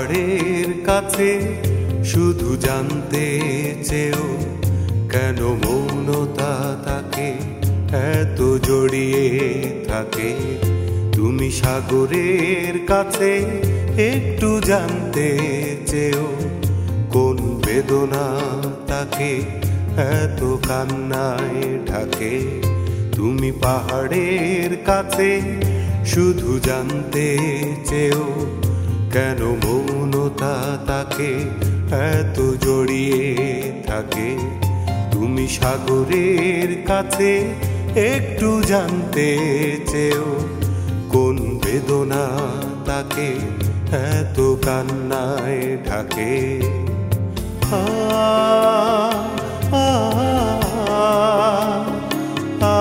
পাহাড়ের কাছে শুধু জানতে চেও কেন মৌনতা তাকে এত জড়িয়ে থাকে। তুমি সাগরের কাছে একটু জানতে চেও কোন বেদনা তাকে এত কান্নায় ঢাকে। তুমি পাহাড়ের কাছে শুধু জানতে চেও কেন মৌনতা তাকে এত জড়িয়ে থাকে। তুমি সাগরের কাছে একটু জানতে চেও কোন বেদনা তাকে এত কান্নায় ঢাকে। আ আ আ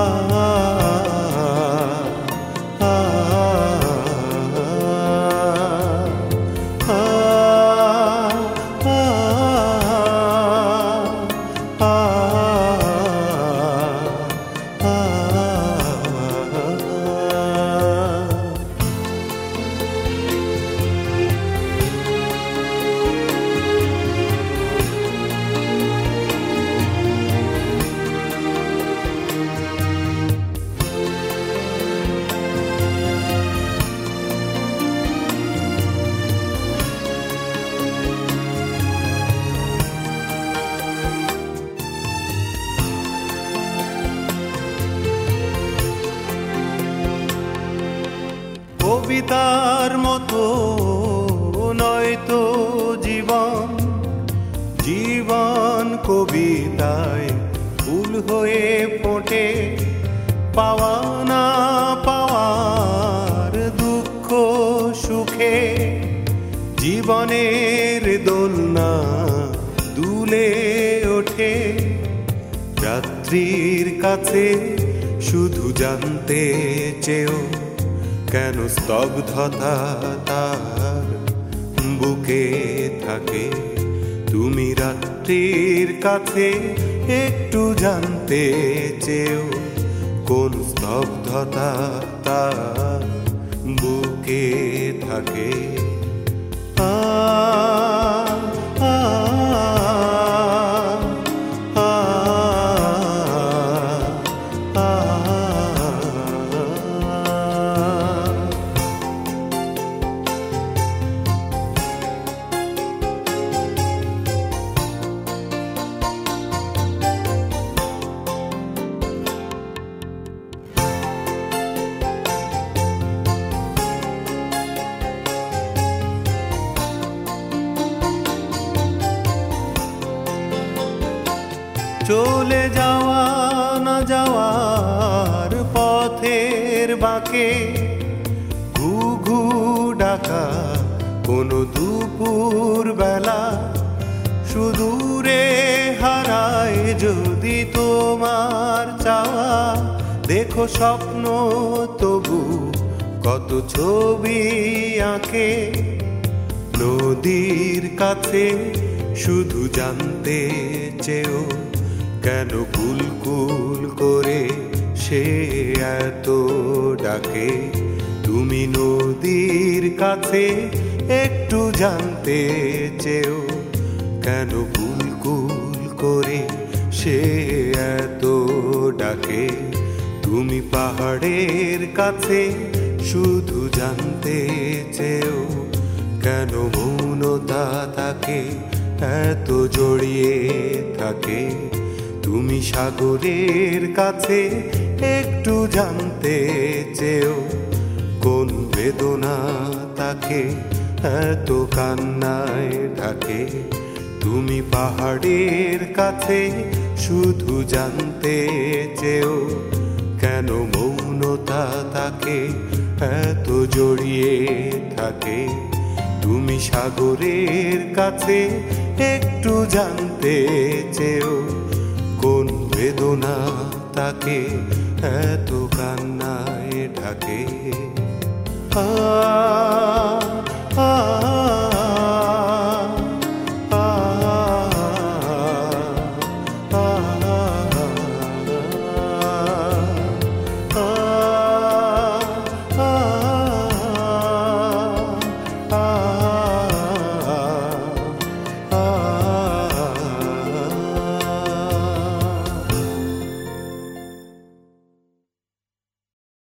কবিতার মতো নয়তো জীবন, জীবন কবিতায় ফুল হয়ে ফোটে। পাওয়া না পাওয়ার দুঃখ সুখে জীবনের দোলনা দুলে ওঠে। রাত্রির কাছে শুধু জানতে চেও কেন স্তব্ধতা তার বুকে থাকে। তুমি রাত্রির কাছে একটু জানতে চেও কোন স্তব্ধতা তার বুকে থাকে। আ আ চলে যাওয়া না যাওয়ার পথের বাঁকে ঘু ঘু ডাকা কোনো দুপুর বেলা সুদূরে হারায় যদি তোমার চাওয়া। দেখো স্বপ্ন তবু কত ছবি আঁকে। নদীর কাছে শুধু জানতে চেও কেন কুলকুল করে সে এত ডাকে। তুমি নদীর কাছে একটু জানতে চেও কেন কুলকুল করে সে এত ডাকে। তুমি পাহাড়ের কাছে শুধু জানতে চেও কেন মৌনতা তাকে এত জড়িয়ে থাকে। তুমি সাগরের কাছে একটু জানতে চেও কোন বেদনা তাকে এত কান্নায় ঢাকে। তুমি পাহাড়ের কাছে শুধু জানতে চেও কেন মৌনতা তাকে এত জড়িয়ে থাকে। তুমি সাগরের কাছে একটু জানতে চেও কোন বেদনা তাকে এত কান্নায় ঢাকে।